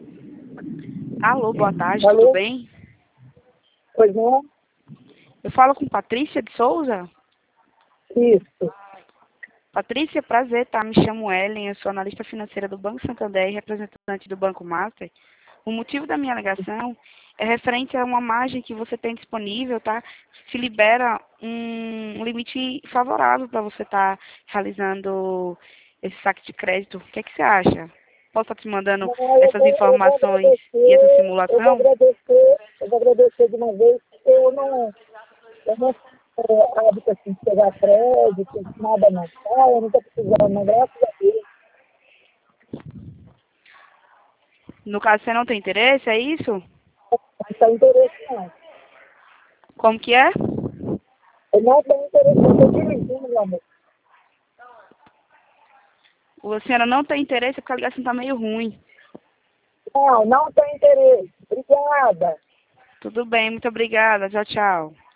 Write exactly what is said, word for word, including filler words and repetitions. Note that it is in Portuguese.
Alô, boa tarde, tudo Alô? bem? Pois não? Eu falo com Patrícia de Souza. Isso. Patrícia, prazer, tá? Me chamo Ellen, eu sou analista financeira do Banco Santander e representante do Banco Master. O motivo da minha alegação é referente a uma margem que você tem disponível, tá? Se libera um um limite favorável para você estar realizando esse saque de crédito. O que é que você acha? Posso estar te mandando Não, eu essas vou, eu vou informações e essa agradecer, eu vou simulação? agradecer, eu vou agradecer de uma vez, porque eu não, eu não tenho hábito assim de pegar crédito, nada não. Ah, eu não estou precisando, não, graças a Deus. No caso, você não tem interesse, é isso? Não tem interesse não. Como que é? Eu não tenho interesse, eu estou dirigindo, meu amor. A senhora não tem interesse porque a ligação está meio ruim. Não, não tem interesse. Obrigada. Tudo bem, muito obrigada. Tchau, tchau.